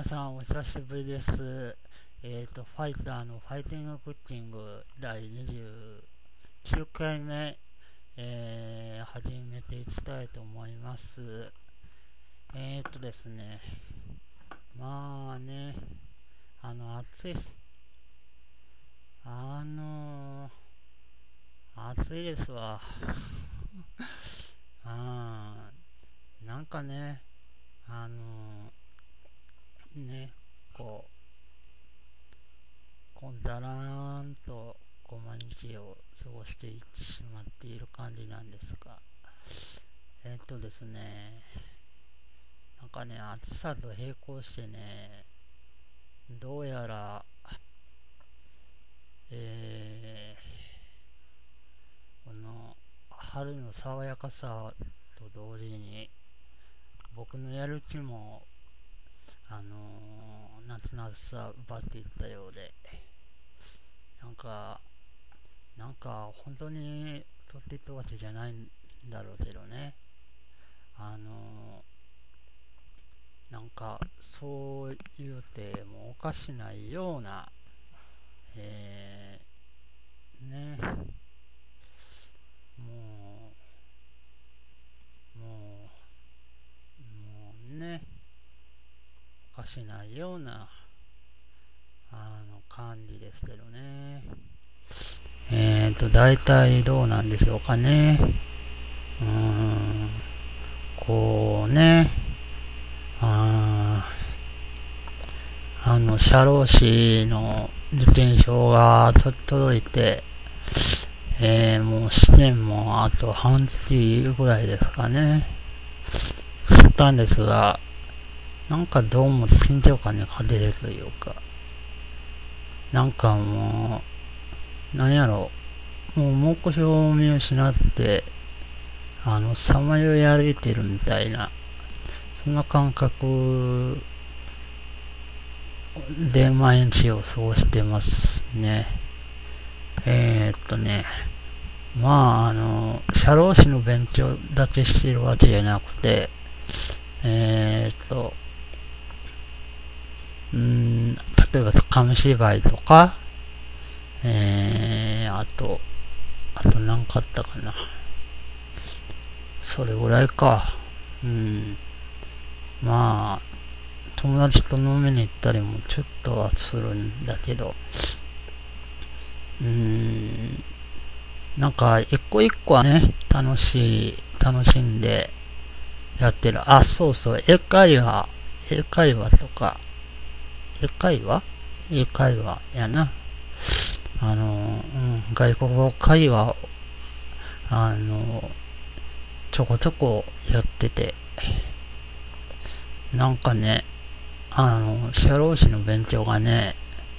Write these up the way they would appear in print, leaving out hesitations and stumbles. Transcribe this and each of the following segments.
皆さんお久しぶりです。ファイターのファイティングクッキング第29回目、始めていきたいと思います。ですね、まあね、暑い、暑いですわ。なんかね、ね、こだらーんと毎日を過ごしていってしまっている感じなんですが、ですね、なんかね、暑さと並行してね、どうやら、この春の爽やかさと同時に、僕のやる気も、夏の暑さ奪っていったようで、なんか本当にとっていったわけじゃないんだろうけどね、なんかそう言うてもおかしないような、ね、ももうね、おかしないような感じですけどね。大体どうなんでしょうかね。こうね、社労士の受験票が届いて、もう試験もあと半月ぐらいですかね。したんですが、なんかどうも緊張感が出るというか、なんかもう、なんやろ、もう目標を見失って、さまよい歩いてるみたいな、そんな感覚で毎日を過ごしてますね。ね、社労士の勉強だけしてるわけじゃなくて、例えば紙芝居とか、あと何かあったかな。それぐらいか。まあ、友達と飲みに行ったりもちょっとはするんだけど、なんか一個一個はね、楽しんでやってる。あ、そうそう、英会話とか、英会話やな。外国語会話を、ちょこちょこやってて、なんかね、社労士の勉強がね、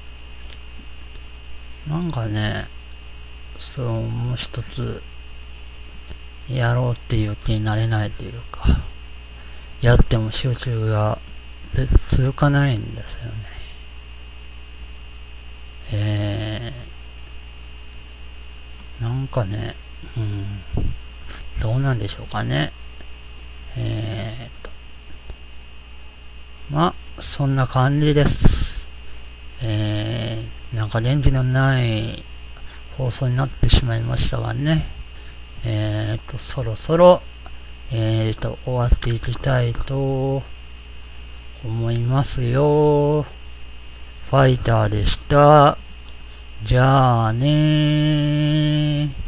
なんかね、もう一つ、やろうっていう気になれないというか、やっても集中が続かないんですよね。なんかね、どうなんでしょうかね。そんな感じです。なんか元気のない放送になってしまいましたがね。そろそろ、終わっていきたいと思いますよ。ファイターでした。じゃあねー。